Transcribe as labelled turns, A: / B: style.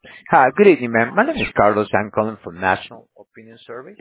A: Hi, good evening, ma'am. My name is Carlos. I'm calling from National Opinion Survey.